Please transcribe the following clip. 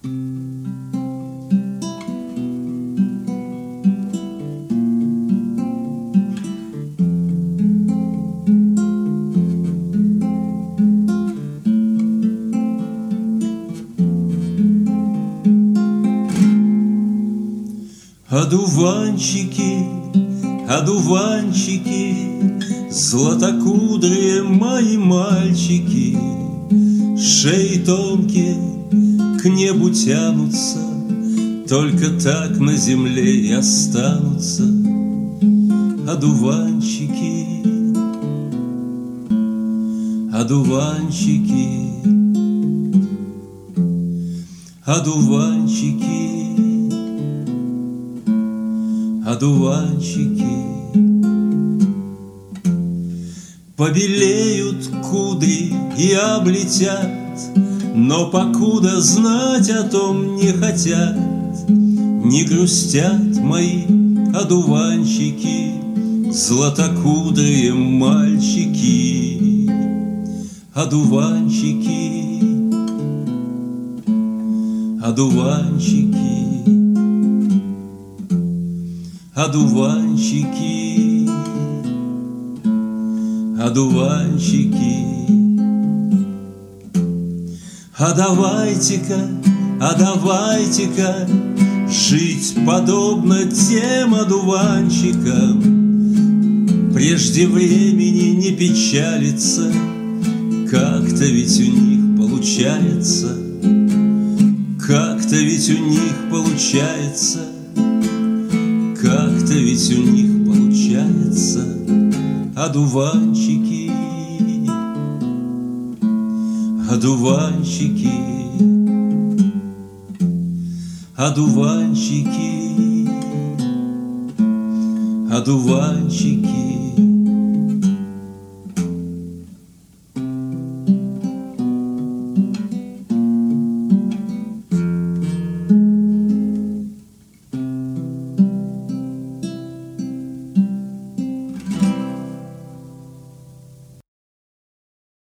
Одуванчики, одуванчики, златокудрые мои мальчики, шеи тонкие к небу тянутся, только так на земле и останутся. Одуванчики, одуванчики, одуванчики, одуванчики. Побелеют кудри и облетят, но покуда знать о том не хотят. Не грустят мои одуванчики, златокудрые мальчики. Одуванчики, одуванчики, одуванчики, одуванчики. А давайте-ка, а давайте-ка жить подобно тем одуванчикам, прежде времени не печалиться, как-то ведь у них получается, как-то ведь у них получается, как-то ведь у них получается. Одуванчики, одуванчики, одуванчики, одуванчики.